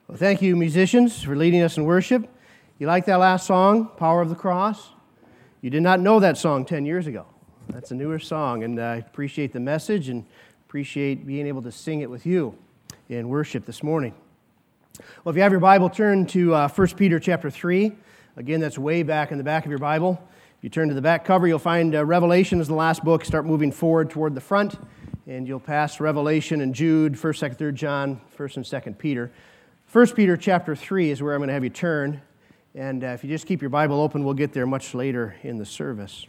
Well, thank you, musicians, for leading us in worship. You like that last song, Power of the Cross? You did not know that song 10 years ago. That's a newer song, and I appreciate the message and appreciate being able to sing it with you in worship this morning. Well, if you have your Bible, turn to 1 Peter chapter 3. Again, that's way back in the back of your Bible. If you turn to the back cover, you'll find Revelation is the last book. Start moving forward toward the front, and you'll pass Revelation and Jude, 1st, 2nd, 3rd John, 1st and 2nd Peter. 1 Peter chapter 3 is where I'm going to have you turn, and if you just keep your Bible open, we'll get there much later in the service.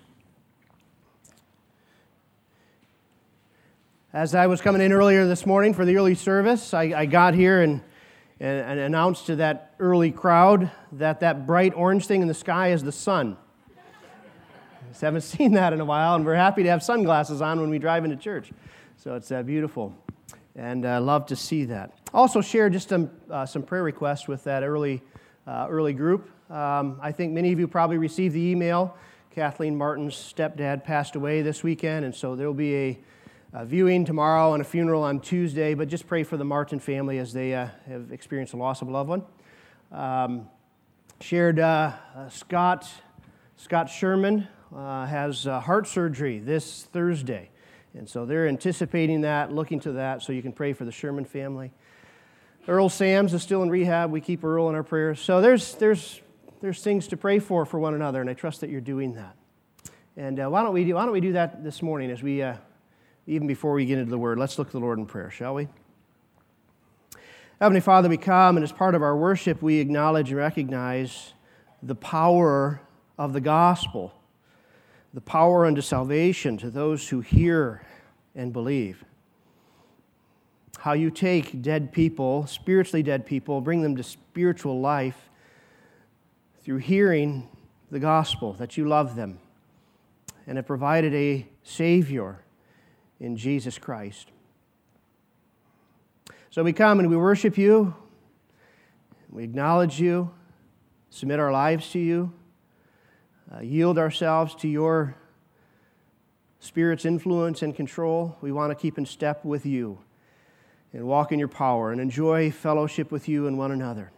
As I was coming in earlier this morning for the early service, I got here and announced to that early crowd that bright orange thing in the sky is the sun. Just haven't seen that in a while, and we're happy to have sunglasses on when we drive into church. So it's beautiful, and I love to see that. Also share just some prayer requests with that early group. I think many of you probably received the email. Kathleen Martin's stepdad passed away this weekend, and so there will be a viewing tomorrow and a funeral on Tuesday, but just pray for the Martin family as they have experienced the loss of a loved one. Shared Scott Sherman has heart surgery this Thursday, and so they're anticipating that, looking to that, so you can pray for the Sherman family. Earl Sams is still in rehab. We keep Earl in our prayers. So there's things to pray for one another, and I trust that you're doing that. And why don't we do that this morning as we even before we get into the Word? Let's look to the Lord in prayer, shall we? Heavenly Father, we come, and as part of our worship, we acknowledge and recognize the power of the gospel, the power unto salvation to those who hear and believe. How you take dead people, spiritually dead people, bring them to spiritual life through hearing the gospel, that you love them, and have provided a Savior in Jesus Christ. So we come and we worship you, we acknowledge you, submit our lives to you, yield ourselves to your Spirit's influence and control. We want to keep in step with you and walk in your power and enjoy fellowship with you and one another.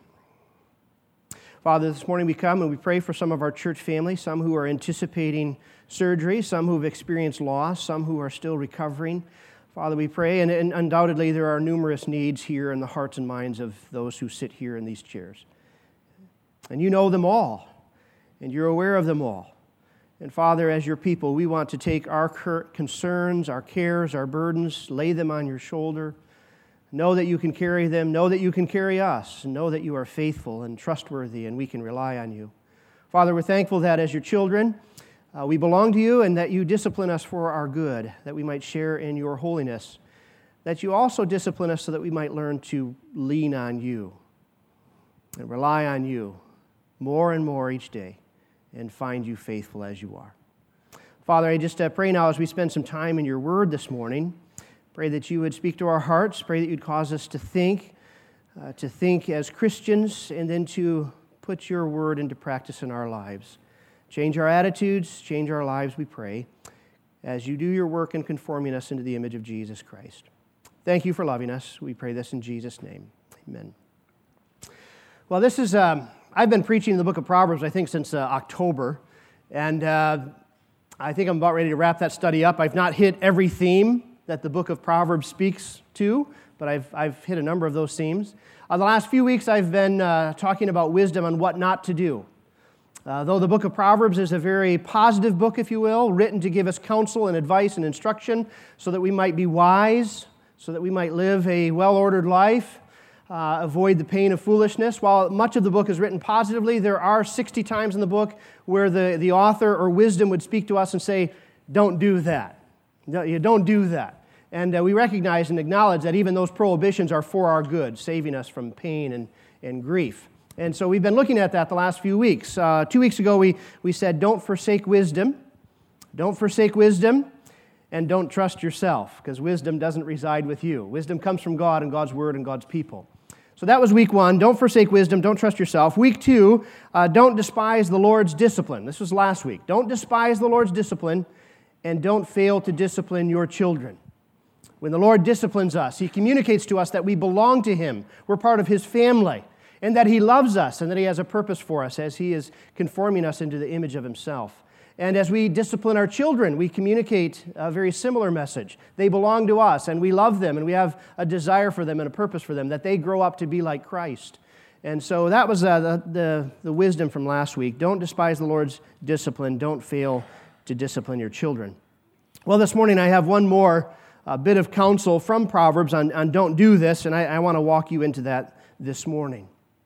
Father, this morning we come and we pray for some of our church family, some who are anticipating surgery, some who have experienced loss, some who are still recovering. Father, we pray, and undoubtedly there are numerous needs here in the hearts and minds of those who sit here in these chairs. And you know them all, and you're aware of them all. And Father, as your people, we want to take our concerns, our cares, our burdens, lay them on your shoulder. Know that you can carry them. Know that you can carry us. Know that you are faithful and trustworthy, and we can rely on you. Father, we're thankful that as your children, we belong to you, and that you discipline us for our good, that we might share in your holiness, that you also discipline us so that we might learn to lean on you and rely on you more and more each day and find you faithful as you are. Father, I just pray now as we spend some time in your word this morning, pray that you would speak to our hearts. Pray that you'd cause us to think as Christians, and then to put your word into practice in our lives. Change our attitudes, change our lives, we pray, as you do your work in conforming us into the image of Jesus Christ. Thank you for loving us. We pray this in Jesus' name. Amen. Well, this is, I've been preaching the book of Proverbs, I think, since October, and I think I'm about ready to wrap that study up. I've not hit every theme that the book of Proverbs speaks to, but I've hit a number of those themes. The last few weeks I've been talking about wisdom and what not to do. Though the book of Proverbs is a very positive book, if you will, written to give us counsel and advice and instruction so that we might be wise, so that we might live a well-ordered life, avoid the pain of foolishness. While much of the book is written positively, there are 60 times in the book where the author or wisdom would speak to us and say, don't do that. No, you don't do that. And we recognize and acknowledge that even those prohibitions are for our good, saving us from pain and grief. And so we've been looking at that the last few weeks. 2 weeks ago, we said, don't forsake wisdom. Don't forsake wisdom, and don't trust yourself, because wisdom doesn't reside with you. Wisdom comes from God and God's Word and God's people. So that was week 1. Don't forsake wisdom. Don't trust yourself. Week 2, don't despise the Lord's discipline. This was last week. Don't despise the Lord's discipline, and don't fail to discipline your children. When the Lord disciplines us, He communicates to us that we belong to Him. We're part of His family. and that He loves us and that He has a purpose for us as He is conforming us into the image of Himself. And as we discipline our children, we communicate a very similar message. They belong to us, and we love them, and we have a desire for them and a purpose for them, that they grow up to be like Christ. And so that was the wisdom from last week. Don't despise the Lord's discipline. Don't fail to discipline your children. Well, this morning I have one more bit of counsel from Proverbs on don't do this, and I want to walk you into that this morning.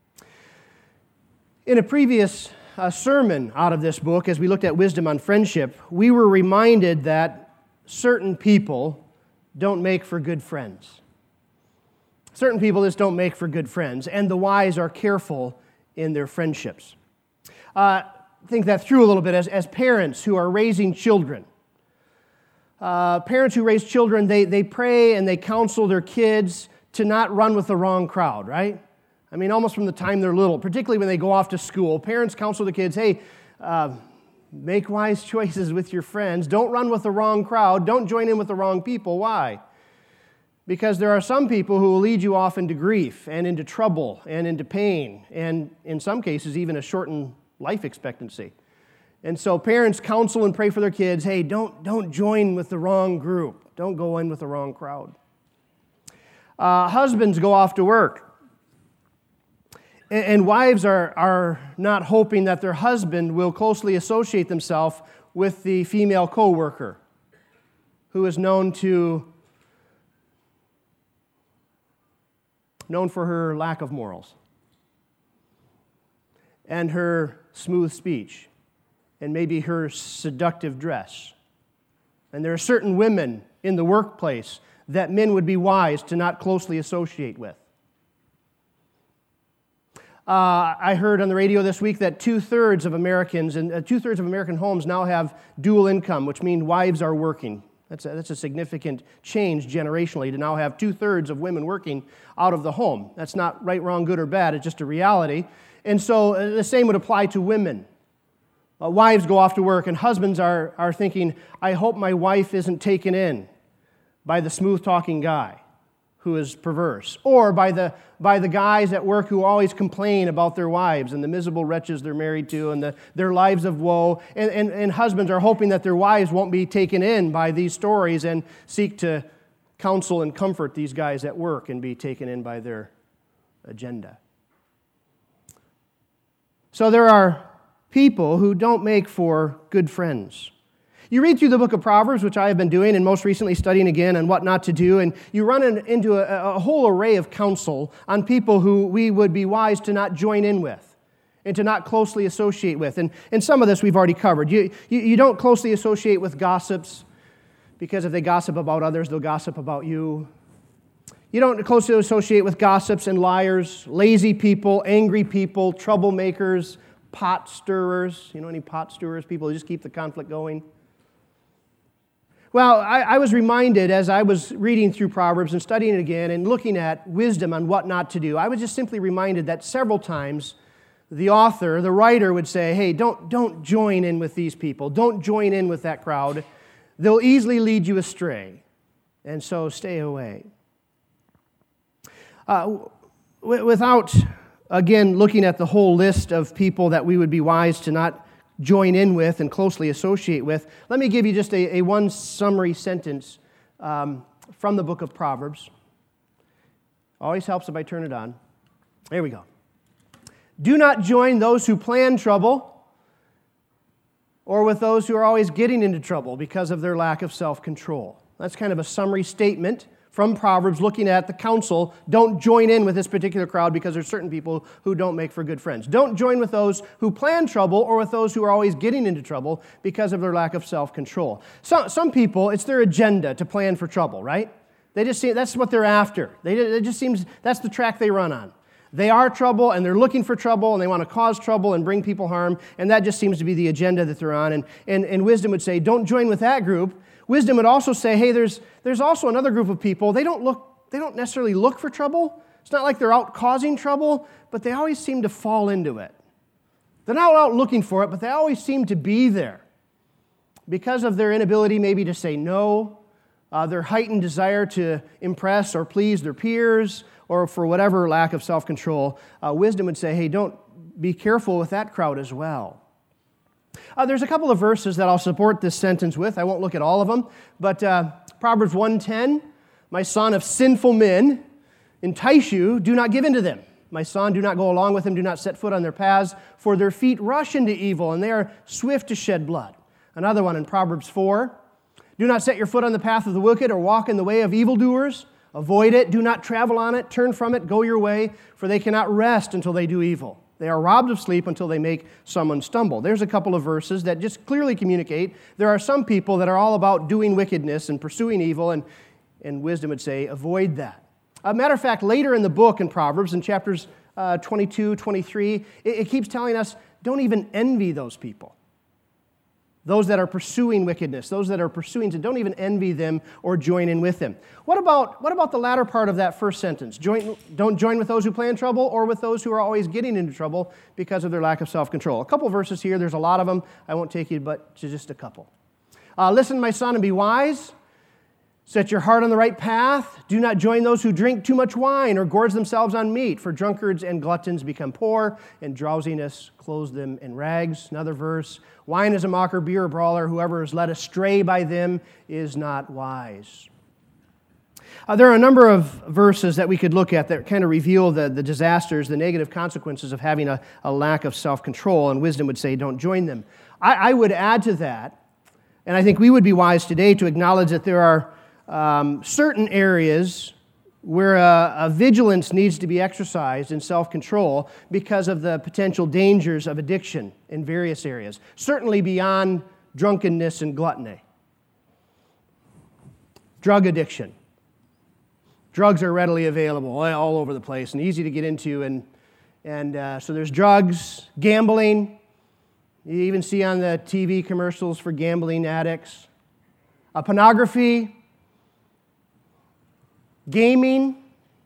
In a previous sermon out of this book, as we looked at wisdom on friendship, we were reminded that certain people don't make for good friends. Certain people just don't make for good friends, and the wise are careful in their friendships. Think that through a little bit as parents who are raising children. Parents who raise children, they pray and they counsel their kids to not run with the wrong crowd, right? I mean, almost from the time they're little, particularly when they go off to school, parents counsel the kids, hey, make wise choices with your friends. Don't run with the wrong crowd. Don't join in with the wrong people. Why? Because there are some people who will lead you off into grief and into trouble and into pain, and in some cases, even a shortened life expectancy. And so parents counsel and pray for their kids, hey, don't join with the wrong group. Don't go in with the wrong crowd. Husbands go off to work. And wives are not hoping that their husband will closely associate themselves with the female co-worker who is known for her lack of morals and her smooth speech and maybe her seductive dress. And there are certain women in the workplace that men would be wise to not closely associate with. I heard on the radio this week that 2/3 of Americans and 2/3 of American homes now have dual income, which means wives are working. That's a significant change generationally to now have 2/3 of women working out of the home. That's not right, wrong, good, or bad. It's just a reality. And so the same would apply to women. Wives go off to work, and husbands are thinking, I hope my wife isn't taken in by the smooth-talking guy who is perverse, or by the guys at work who always complain about their wives and the miserable wretches they're married to and their lives of woe. And husbands are hoping that their wives won't be taken in by these stories and seek to counsel and comfort these guys at work and be taken in by their agenda. So there are people who don't make for good friends. You read through the book of Proverbs, which I have been doing, and most recently studying again on what not to do, and you run into a whole array of counsel on people who we would be wise to not join in with and to not closely associate with. And some of this we've already covered. You don't closely associate with gossips, because if they gossip about others, they'll gossip about you. You don't closely associate with gossips and liars, lazy people, angry people, troublemakers, pot stirrers. You know any pot stirrers? People who just keep the conflict going. Well, I was reminded as I was reading through Proverbs and studying it again and looking at wisdom on what not to do, I was just simply reminded that several times the author, the writer would say, hey, don't join in with these people. Don't join in with that crowd. They'll easily lead you astray. And so stay away. Without, again, looking at the whole list of people that we would be wise to not join in with and closely associate with, let me give you just a one summary sentence from the book of Proverbs. Always helps if I turn it on. There we go. Do not join those who plan trouble or with those who are always getting into trouble because of their lack of self-control. That's kind of a summary statement from Proverbs looking at the counsel. Don't join in with this particular crowd because there's certain people who don't make for good friends. Don't join with those who plan trouble or with those who are always getting into trouble because of their lack of self-control. Some people, it's their agenda to plan for trouble, right? They just see that's what they're after. It just seems that's the track they run on. They are trouble, and they're looking for trouble, and they want to cause trouble and bring people harm, and that just seems to be the agenda that they're on. And wisdom would say, don't join with that group. Wisdom would also say, hey, there's also another group of people. They don't necessarily look for trouble. It's not like they're out causing trouble, but they always seem to fall into it. They're not out looking for it, but they always seem to be there because of their inability maybe to say no, their heightened desire to impress or please their peers, or for whatever lack of self-control, wisdom would say, hey, don't be careful with that crowd as well. There's a couple of verses that I'll support this sentence with. I won't look at all of them, but Proverbs 1:10, my son, if sinful men entice you, do not give in to them. My son, do not go along with them, do not set foot on their paths, for their feet rush into evil, and they are swift to shed blood. Another one in Proverbs 4, do not set your foot on the path of the wicked or walk in the way of evildoers. Avoid it, do not travel on it, turn from it, go your way, for they cannot rest until they do evil. They are robbed of sleep until they make someone stumble. There's a couple of verses that just clearly communicate there are some people that are all about doing wickedness and pursuing evil, and wisdom would say, avoid that. A matter of fact, later in the book in Proverbs, in chapters 22, 23, it keeps telling us, don't even envy those people. Those that are pursuing wickedness, those that are pursuing sin, don't even envy them or join in with them. What about the latter part of that first sentence? Don't join with those who plan trouble or with those who are always getting into trouble because of their lack of self-control. A couple verses here, there's a lot of them. I won't take you but to just a couple. Listen, my son, and be wise. Set your heart on the right path. Do not join those who drink too much wine or gorge themselves on meat, for drunkards and gluttons become poor, and drowsiness clothes them in rags. Another verse, wine is a mocker, beer a brawler. Whoever is led astray by them is not wise. There are a number of verses that we could look at that kind of reveal the disasters, the negative consequences of having a lack of self-control, and wisdom would say don't join them. I would add to that, and I think we would be wise today to acknowledge that there are certain areas where a vigilance needs to be exercised in self-control because of the potential dangers of addiction in various areas, certainly beyond drunkenness and gluttony. Drug addiction. Drugs are readily available all over the place and easy to get into, and so there's drugs, gambling. You even see on the TV commercials for gambling addicts. Pornography, gaming,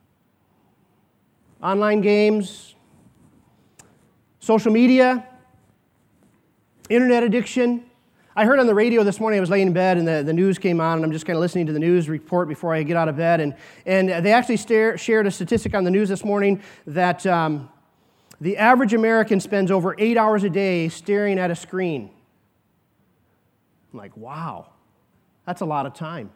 online games, social media, internet addiction. I heard on the radio this morning, I was laying in bed and the news came on, and I'm just kind of listening to the news report before I get out of bed, and they actually shared a statistic on the news this morning that the average American spends over 8 hours a day staring at a screen. I'm like, wow, that's a lot of time.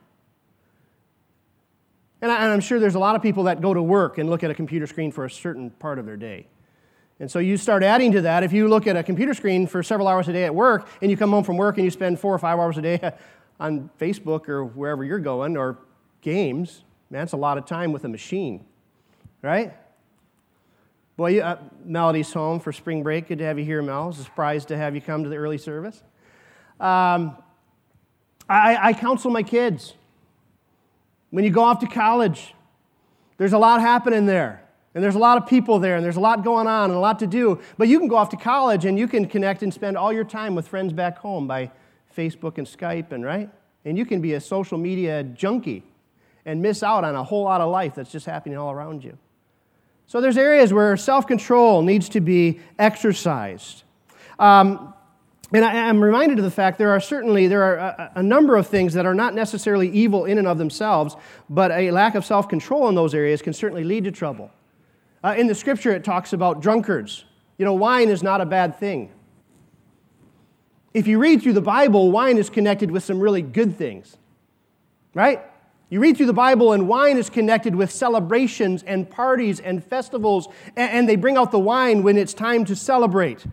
And I'm sure there's a lot of people that go to work and look at a computer screen for a certain part of their day. And so you start adding to that. If you look at a computer screen for several hours a day at work, and you come home from work and you spend 4 or 5 hours a day on Facebook or wherever you're going, or games, man, that's a lot of time with a machine, right? Boy, Melody's home for spring break. Good to have you here, Mel. I was surprised to have you come to the early service. I counsel my kids. When you go off to college, there's a lot happening there, and there's a lot of people there, and there's a lot going on and a lot to do. But you can go off to college, and you can connect and spend all your time with friends back home by Facebook and Skype, and you can be a social media junkie and miss out on a whole lot of life that's just happening all around you. So there's areas where self-control needs to be exercised. And I'm reminded of the fact there are a number of things that are not necessarily evil in and of themselves, but a lack of self-control in those areas can certainly lead to trouble. In the Scripture, it talks about drunkards. You know, wine is not a bad thing. If you read through the Bible, wine is connected with some really good things, right? You read through the Bible, and wine is connected with celebrations and parties and festivals, and they bring out the wine when it's time to celebrate.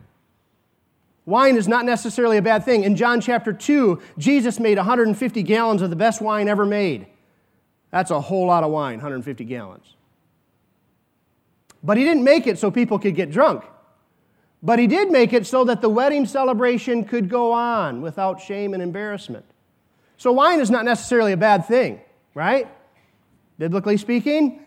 Wine is not necessarily a bad thing. In John chapter 2, Jesus made 150 gallons of the best wine ever made. That's a whole lot of wine, 150 gallons. But he didn't make it so people could get drunk. But he did make it so that the wedding celebration could go on without shame and embarrassment. So wine is not necessarily a bad thing, right? Biblically speaking?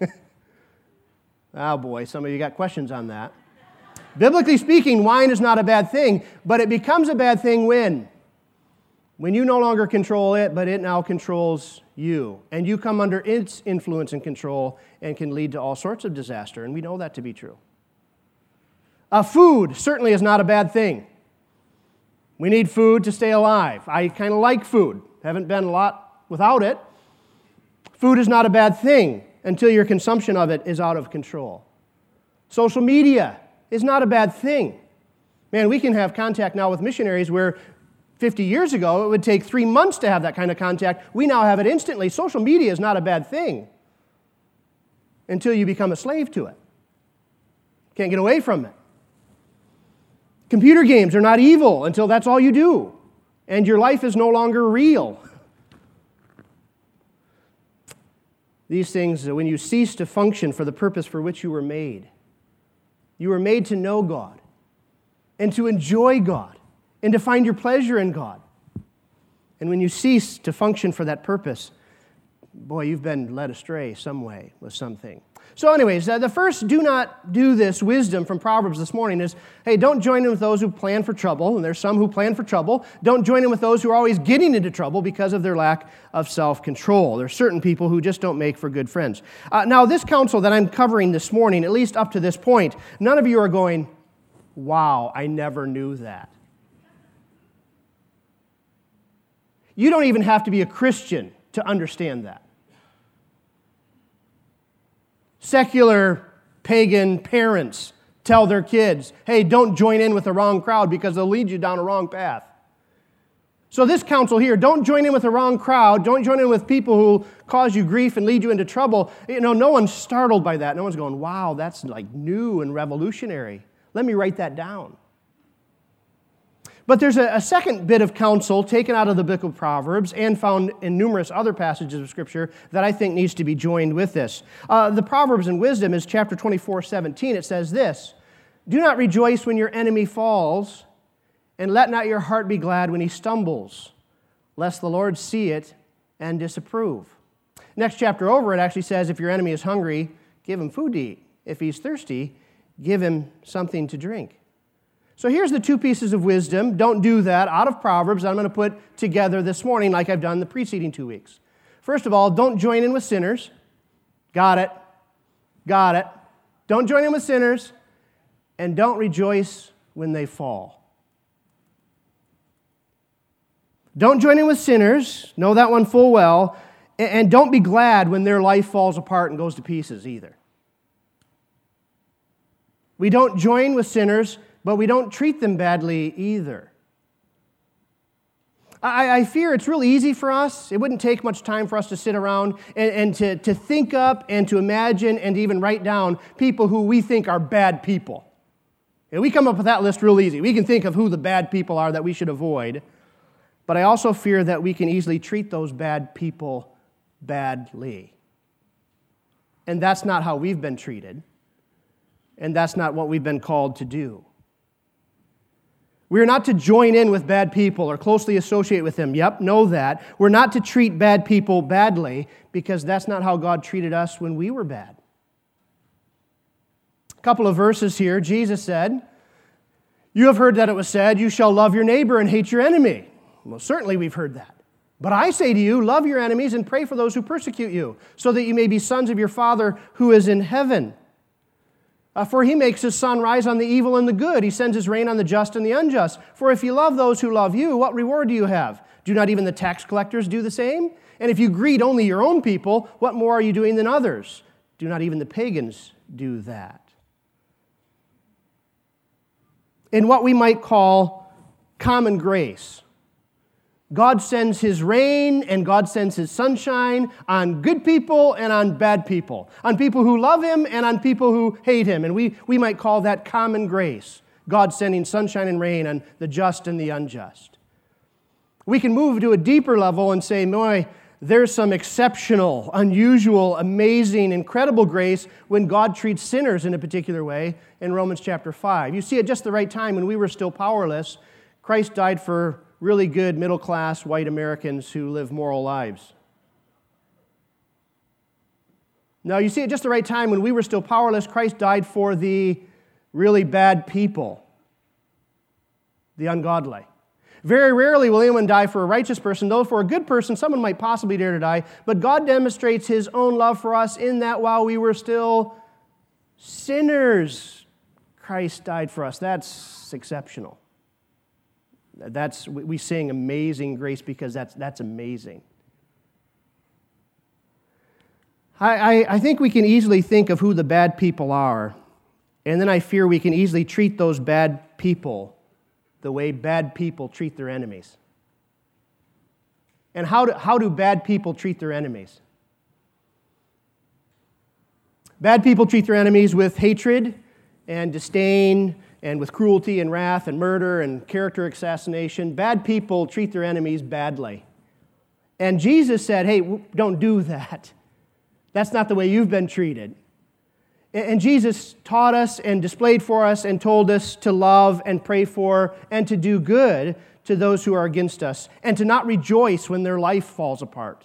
Oh boy, some of you got questions on that. Biblically speaking, wine is not a bad thing, but it becomes a bad thing when you no longer control it, but it now controls you. And you come under its influence and control and can lead to all sorts of disaster, and we know that to be true. Food certainly is not a bad thing. We need food to stay alive. I kind of like food. Haven't been a lot without it. Food is not a bad thing until your consumption of it is out of control. Social media is not a bad thing. Man, we can have contact now with missionaries where 50 years ago it would take 3 months to have that kind of contact. We now have it instantly. Social media is not a bad thing until you become a slave to it. Can't get away from it. Computer games are not evil until that's all you do, and your life is no longer real. These things, when you cease to function for the purpose for which you were made to know God, and to enjoy God, and to find your pleasure in God. And when you cease to function for that purpose, boy, you've been led astray some way with something. So anyways, the first do not do this wisdom from Proverbs this morning is, hey, don't join in with those who plan for trouble, and there's some who plan for trouble. Don't join in with those who are always getting into trouble because of their lack of self-control. There's certain people who just don't make for good friends. Now, this counsel that I'm covering this morning, at least up to this point, none of you are going, wow, I never knew that. You don't even have to be a Christian to understand that. Secular pagan parents tell their kids, hey, don't join in with the wrong crowd because they'll lead you down a wrong path. So this counsel here, don't join in with the wrong crowd. Don't join in with people who cause you grief and lead you into trouble. No one's startled by that. No one's going, wow, that's like new and revolutionary. Let me write that down. But there's a second bit of counsel taken out of the book of Proverbs and found in numerous other passages of Scripture that I think needs to be joined with this. The Proverbs and Wisdom is chapter 24:17. It says this, do not rejoice when your enemy falls, and let not your heart be glad when he stumbles, lest the Lord see it and disapprove. Next chapter over, it actually says, if your enemy is hungry, give him food to eat. If he's thirsty, give him something to drink. So here's the two pieces of wisdom. Don't do that out of Proverbs that I'm going to put together this morning like I've done the preceding 2 weeks. First of all, don't join in with sinners. Got it. Got it. Don't join in with sinners, and don't rejoice when they fall. Don't join in with sinners. Know that one full well. And don't be glad when their life falls apart and goes to pieces either. We don't join with sinners, but we don't treat them badly either. I fear it's real easy for us. It wouldn't take much time for us to sit around and to think up and to imagine and to even write down people who we think are bad people. And we come up with that list real easy. We can think of who the bad people are that we should avoid. But I also fear that we can easily treat those bad people badly. And that's not how we've been treated. And that's not what we've been called to do. We are not to join in with bad people or closely associate with them. Yep, know that. We're not to treat bad people badly because that's not how God treated us when we were bad. A couple of verses here. Jesus said, you have heard that it was said, you shall love your neighbor and hate your enemy. Well, certainly we've heard that. But I say to you, love your enemies and pray for those who persecute you, so that you may be sons of your Father who is in heaven. For he makes his sun rise on the evil and the good. He sends his rain on the just and the unjust. For if you love those who love you, what reward do you have? Do not even the tax collectors do the same? And if you greet only your own people, what more are you doing than others? Do not even the pagans do that? In what we might call common grace, God sends his rain and God sends his sunshine on good people and on bad people, on people who love him and on people who hate him. And we might call that common grace, God sending sunshine and rain on the just and the unjust. We can move to a deeper level and say, boy, there's some exceptional, unusual, amazing, incredible grace when God treats sinners in a particular way in Romans chapter 5. You see, at just the right time when we were still powerless, Christ died for really good middle-class white Americans who live moral lives. Now, you see, at just the right time when we were still powerless, Christ died for the really bad people, the ungodly. Very rarely will anyone die for a righteous person, though for a good person, someone might possibly dare to die. But God demonstrates his own love for us in that while we were still sinners, Christ died for us. That's exceptional. We sing Amazing Grace because that's amazing. I think we can easily think of who the bad people are, and then I fear we can easily treat those bad people the way bad people treat their enemies. And how do bad people treat their enemies? Bad people treat their enemies with hatred and disdain and with cruelty and wrath and murder and character assassination. Bad people treat their enemies badly. And Jesus said, hey, don't do that. That's not the way you've been treated. And Jesus taught us and displayed for us and told us to love and pray for and to do good to those who are against us and to not rejoice when their life falls apart.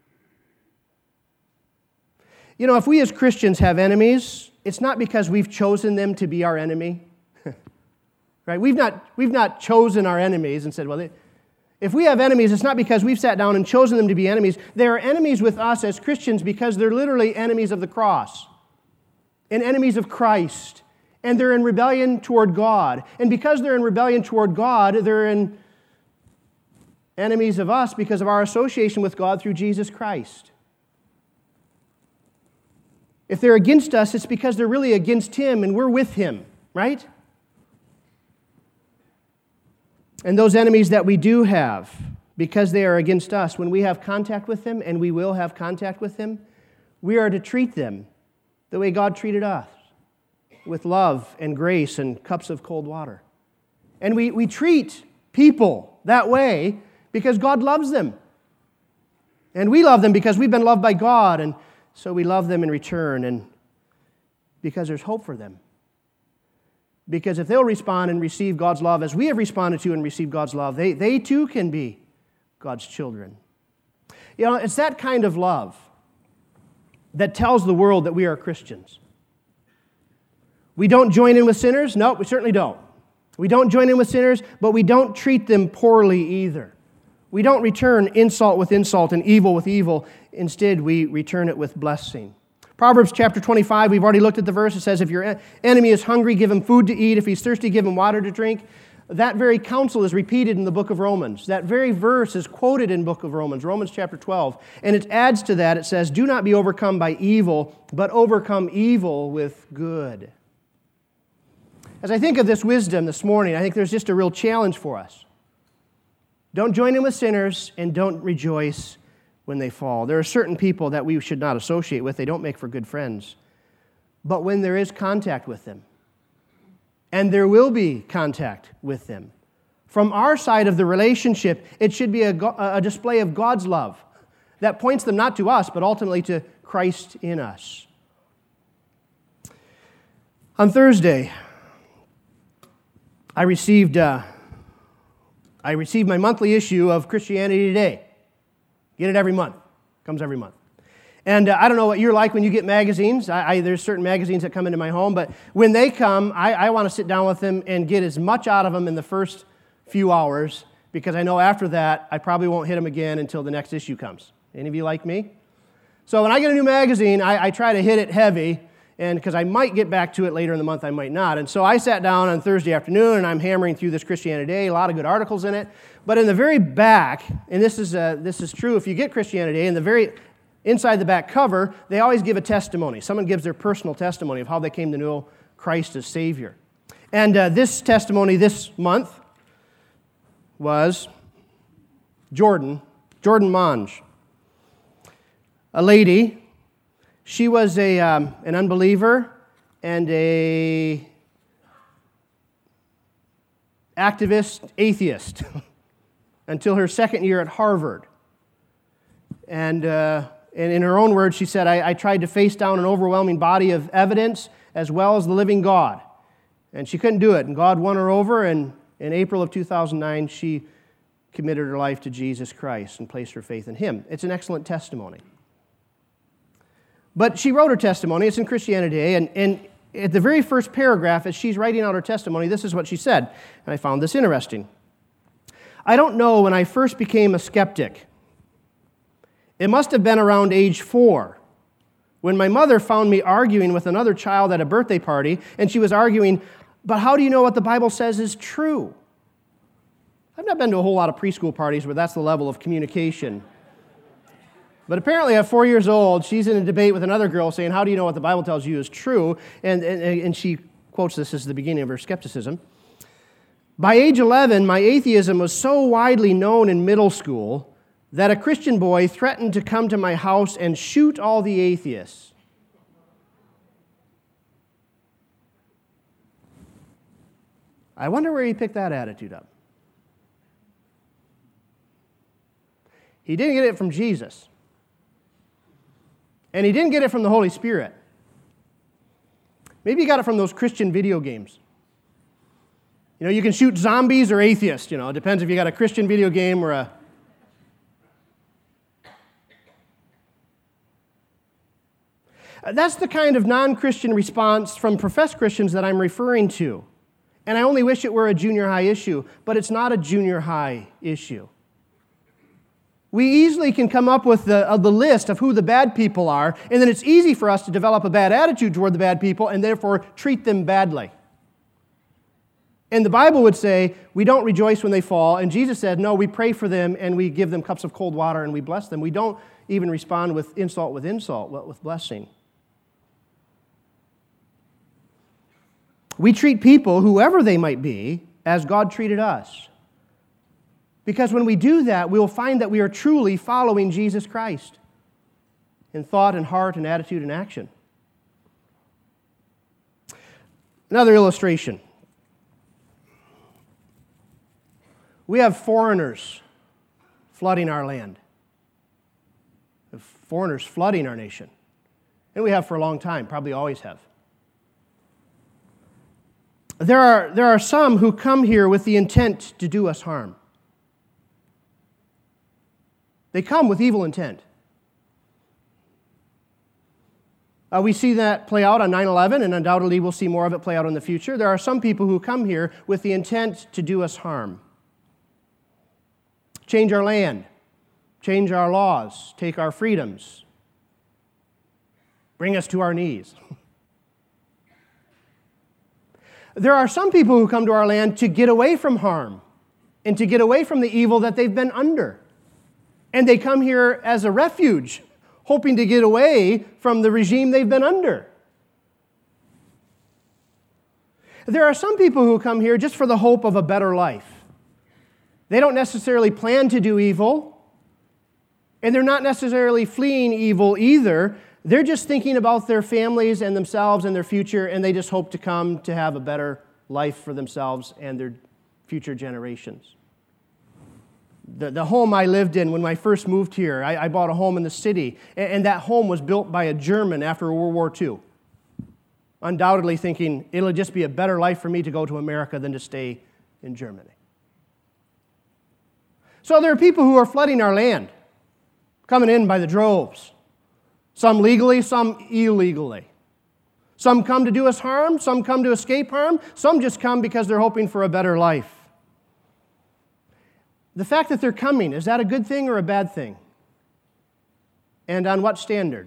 You know, if we as Christians have enemies, it's not because we've chosen them to be our enemy. Right? We've not chosen our enemies and said, well, if we have enemies, it's not because we've sat down and chosen them to be enemies. They are enemies with us as Christians because they're literally enemies of the cross and enemies of Christ. And they're in rebellion toward God. And because they're in rebellion toward God, they're enemies of us because of our association with God through Jesus Christ. If they're against us, it's because they're really against Him and we're with Him, right? And those enemies that we do have, because they are against us, when we have contact with them, and we will have contact with them, we are to treat them the way God treated us, with love and grace and cups of cold water. And we treat people that way because God loves them. And we love them because we've been loved by God, and so we love them in return, and because there's hope for them. Because if they'll respond and receive God's love as we have responded to and received God's love, they too can be God's children. You know, it's that kind of love that tells the world that we are Christians. We don't join in with sinners? No, we certainly don't. We don't join in with sinners, but we don't treat them poorly either. We don't return insult with insult and evil with evil. Instead, we return it with blessing. Proverbs chapter 25, we've already looked at the verse. It says, if your enemy is hungry, give him food to eat. If he's thirsty, give him water to drink. That very counsel is repeated in the book of Romans. That very verse is quoted in the book of Romans, Romans chapter 12. And it adds to that, it says, do not be overcome by evil, but overcome evil with good. As I think of this wisdom this morning, I think there's just a real challenge for us. Don't join in with sinners and don't rejoice when they fall. There are certain people that we should not associate with. They don't make for good friends. But when there is contact with them, and there will be contact with them, from our side of the relationship, it should be a display of God's love that points them not to us, but ultimately to Christ in us. On Thursday, I received my monthly issue of Christianity Today. Get it every month. Comes every month. And I don't know what you're like when you get magazines. There's certain magazines that come into my home, but when they come, I want to sit down with them and get as much out of them in the first few hours, because I know after that, I probably won't hit them again until the next issue comes. Any of you like me? So when I get a new magazine, I try to hit it heavy, and because I might get back to it later in the month, I might not. And so I sat down on Thursday afternoon, and I'm hammering through this Christianity Today, a lot of good articles in it. But in the very back, and this is true if you get Christianity Today, in the very inside the back cover, they always give a testimony. Someone gives their personal testimony of how they came to know Christ as Savior. And this testimony this month was Jordan Monge, a lady. She was an unbeliever and a activist atheist until her second year at Harvard. And in her own words, she said, I tried to face down an overwhelming body of evidence as well as the living God. And she couldn't do it. And God won her over, and in April of 2009, she committed her life to Jesus Christ and placed her faith in Him. It's an excellent testimony. But she wrote her testimony. It's in Christianity Today, and at the very first paragraph, as she's writing out her testimony, this is what she said, and I found this interesting. I don't know when I first became a skeptic. It must have been around age 4, when my mother found me arguing with another child at a birthday party, and she was arguing, but how do you know what the Bible says is true? I've not been to a whole lot of preschool parties where that's the level of communication. But apparently at 4 years old, she's in a debate with another girl saying, how do you know what the Bible tells you is true? And she quotes this as the beginning of her skepticism. By age 11, my atheism was so widely known in middle school that a Christian boy threatened to come to my house and shoot all the atheists. I wonder where he picked that attitude up. He didn't get it from Jesus. And he didn't get it from the Holy Spirit. Maybe he got it from those Christian video games. You know, you can shoot zombies or atheists, you know. It depends if you got a Christian video game or a... That's the kind of non-Christian response from professed Christians that I'm referring to. And I only wish it were a junior high issue, but it's not a junior high issue. We easily can come up with the list of who the bad people are, and then it's easy for us to develop a bad attitude toward the bad people and therefore treat them badly. And the Bible would say, we don't rejoice when they fall, and Jesus said, no, we pray for them and we give them cups of cold water and we bless them. We don't even respond with insult, but with blessing. We treat people, whoever they might be, as God treated us. Because when we do that, we will find that we are truly following Jesus Christ in thought and heart and attitude and action. Another illustration. We have foreigners flooding our land. We have foreigners flooding our nation. And we have for a long time, probably always have. There are some who come here with the intent to do us harm. They come with evil intent. We see that play out on 9/11, and undoubtedly we'll see more of it play out in the future. There are some people who come here with the intent to do us harm. Change our land, change our laws, take our freedoms, bring us to our knees. There are some people who come to our land to get away from harm and to get away from the evil that they've been under. And they come here as a refuge, hoping to get away from the regime they've been under. There are some people who come here just for the hope of a better life. They don't necessarily plan to do evil, and they're not necessarily fleeing evil either. They're just thinking about their families and themselves and their future, and they just hope to come to have a better life for themselves and their future generations. The home I lived in when I first moved here, I bought a home in the city, and that home was built by a German after World War II. Undoubtedly thinking, it'll just be a better life for me to go to America than to stay in Germany. So there are people who are flooding our land, coming in by the droves. Some legally, some illegally. Some come to do us harm, some come to escape harm, some just come because they're hoping for a better life. The fact that they're coming, is that a good thing or a bad thing? And on what standard?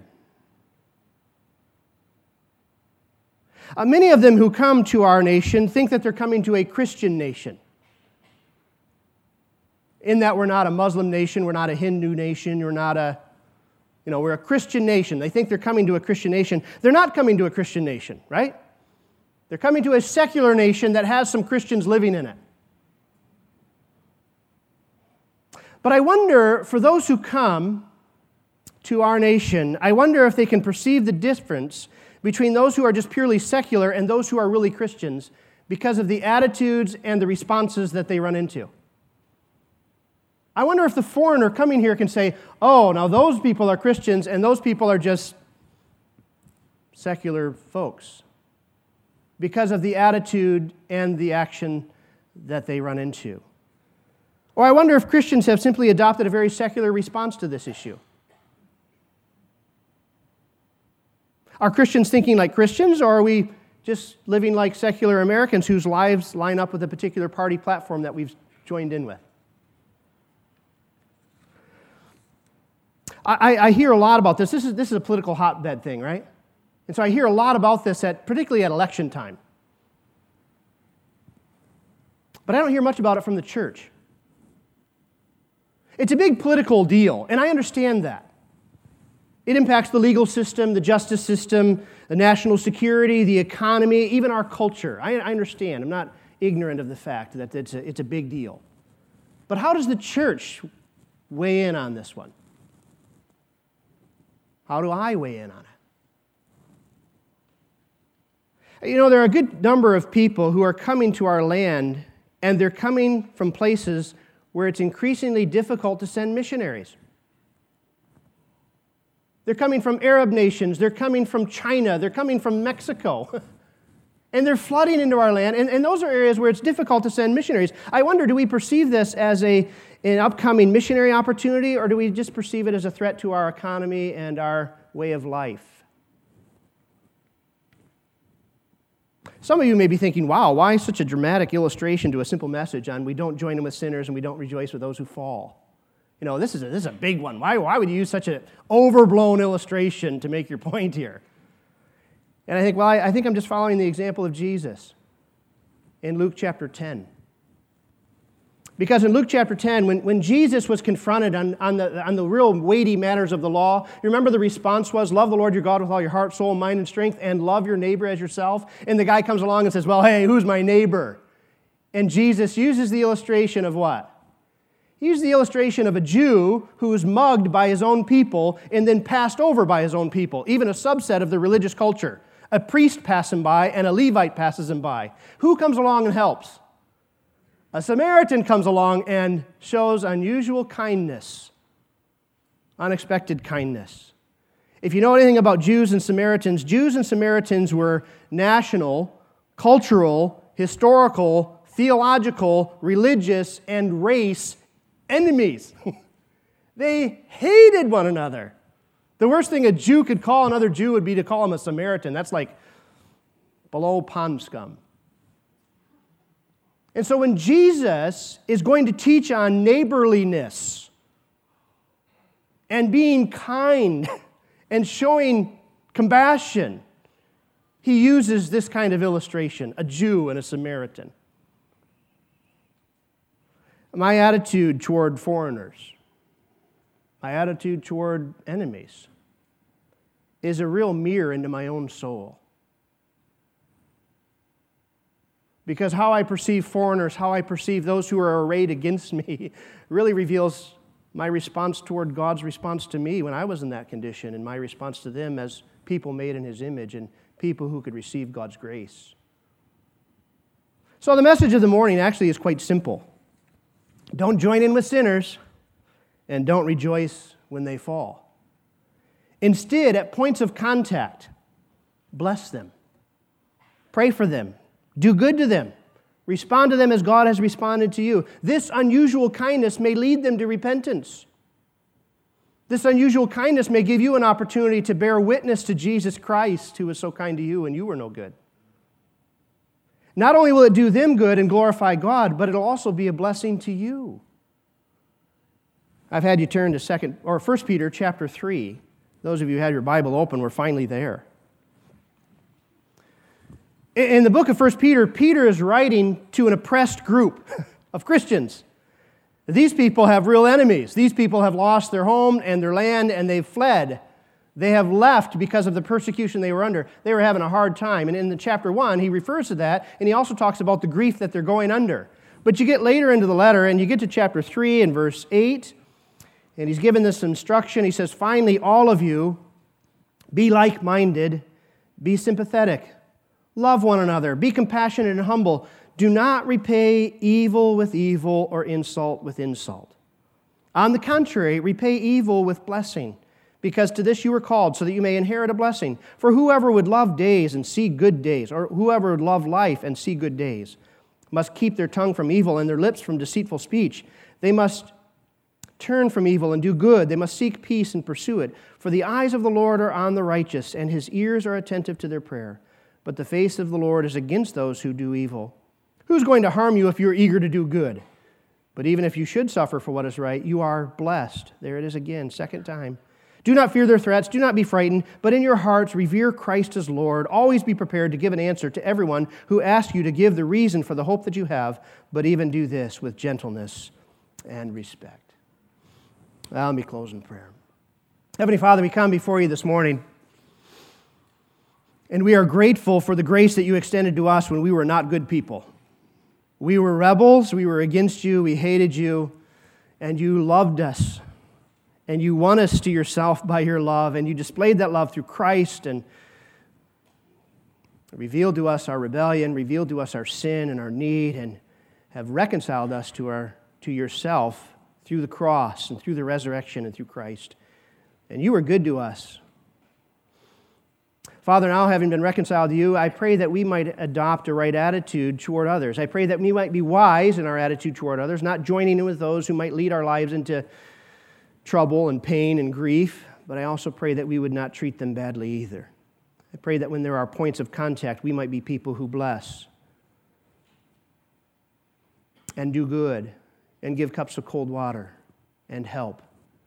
Many of them who come to our nation think that they're coming to a Christian nation. In that we're not a Muslim nation, we're not a Hindu nation, we're a Christian nation. They think they're coming to a Christian nation. They're not coming to a Christian nation, right? They're coming to a secular nation that has some Christians living in it. But I wonder, for those who come to our nation, I wonder if they can perceive the difference between those who are just purely secular and those who are really Christians because of the attitudes and the responses that they run into. I wonder if the foreigner coming here can say, oh, now those people are Christians and those people are just secular folks because of the attitude and the action that they run into. Or I wonder if Christians have simply adopted a very secular response to this issue. Are Christians thinking like Christians, or are we just living like secular Americans whose lives line up with a particular party platform that we've joined in with? I hear a lot about this. This is a political hotbed thing, right? And so I hear a lot about this, particularly at election time. But I don't hear much about it from the church. It's a big political deal, and I understand that. It impacts the legal system, the justice system, the national security, the economy, even our culture. I understand. I'm not ignorant of the fact that it's a big deal. But how does the church weigh in on this one? How do I weigh in on it? You know, there are a good number of people who are coming to our land, and they're coming from places where it's increasingly difficult to send missionaries. They're coming from Arab nations, they're coming from China, they're coming from Mexico. And they're flooding into our land, and those are areas where it's difficult to send missionaries. I wonder, do we perceive this as an upcoming missionary opportunity, or do we just perceive it as a threat to our economy and our way of life? Some of you may be thinking, wow, why such a dramatic illustration to a simple message on we don't join in with sinners and we don't rejoice with those who fall? You know, this is a big one. Why would you use such an overblown illustration to make your point here? And I think, well, I think I'm just following the example of Jesus in Luke chapter 10. Because in Luke chapter 10, when Jesus was confronted on the real weighty matters of the law, you remember the response was, love the Lord your God with all your heart, soul, mind, and strength, and love your neighbor as yourself. And the guy comes along and says, well, hey, who's my neighbor? And Jesus uses the illustration of what? He used the illustration of a Jew who was mugged by his own people and then passed over by his own people, even a subset of the religious culture. A priest passes him by and a Levite passes him by. Who comes along and helps? A Samaritan comes along and shows unusual kindness, unexpected kindness. If you know anything about Jews and Samaritans were national, cultural, historical, theological, religious, and race enemies. They hated one another. The worst thing a Jew could call another Jew would be to call him a Samaritan. That's like below pond scum. And so when Jesus is going to teach on neighborliness and being kind and showing compassion, he uses this kind of illustration, a Jew and a Samaritan. My attitude toward foreigners, my attitude toward enemies, is a real mirror into my own soul. Because how I perceive foreigners, how I perceive those who are arrayed against me, really reveals my response toward God's response to me when I was in that condition, and my response to them as people made in His image and people who could receive God's grace. So the message of the morning actually is quite simple. Don't join in with sinners, and don't rejoice when they fall. Instead, at points of contact, bless them. Pray for them. Do good to them. Respond to them as God has responded to you. This unusual kindness may lead them to repentance. This unusual kindness may give you an opportunity to bear witness to Jesus Christ, who was so kind to you and you were no good. Not only will it do them good and glorify God, but it'll also be a blessing to you. I've had you turn to 1 Peter chapter 3. Those of you who had your Bible open, we're finally there. In the book of 1 Peter, Peter is writing to an oppressed group of Christians. These people have real enemies. These people have lost their home and their land, and they've fled. They have left because of the persecution they were under. They were having a hard time. And in the chapter 1, he refers to that, and he also talks about the grief that they're going under. But you get later into the letter, and you get to chapter 3 and verse 8, and he's given this instruction. He says, finally, all of you, be like-minded, be sympathetic, love one another, be compassionate and humble. Do not repay evil with evil or insult with insult. On the contrary, repay evil with blessing, because to this you were called, so that you may inherit a blessing. For whoever would love days and see good days, or whoever would love life and see good days, must keep their tongue from evil and their lips from deceitful speech. They must turn from evil and do good. They must seek peace and pursue it. For the eyes of the Lord are on the righteous, and His ears are attentive to their prayer. But the face of the Lord is against those who do evil. Who's going to harm you if you're eager to do good? But even if you should suffer for what is right, you are blessed. There it is again, second time. Do not fear their threats. Do not be frightened. But in your hearts, revere Christ as Lord. Always be prepared to give an answer to everyone who asks you to give the reason for the hope that you have. But even do this with gentleness and respect. Let me close in prayer. Heavenly Father, we come before you this morning, and we are grateful for the grace that you extended to us when we were not good people. We were rebels, we were against you, we hated you, and you loved us. And you won us to yourself by your love, and you displayed that love through Christ and revealed to us our rebellion, revealed to us our sin and our need, and have reconciled us to yourself through the cross and through the resurrection and through Christ. And you were good to us. Father, now having been reconciled to you, I pray that we might adopt a right attitude toward others. I pray that we might be wise in our attitude toward others, not joining in with those who might lead our lives into trouble and pain and grief, but I also pray that we would not treat them badly either. I pray that when there are points of contact, we might be people who bless and do good and give cups of cold water and help.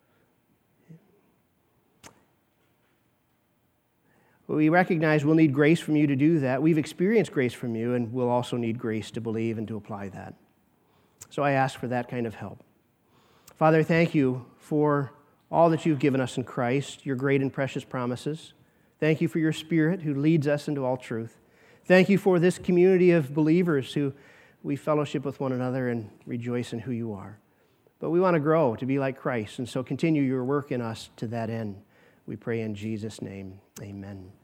We recognize we'll need grace from you to do that. We've experienced grace from you, and we'll also need grace to believe and to apply that. So I ask for that kind of help. Father, thank you for all that you've given us in Christ, your great and precious promises. Thank you for your Spirit who leads us into all truth. Thank you for this community of believers who we fellowship with one another and rejoice in who you are. But we want to grow to be like Christ, and so continue your work in us to that end. We pray in Jesus' name, amen.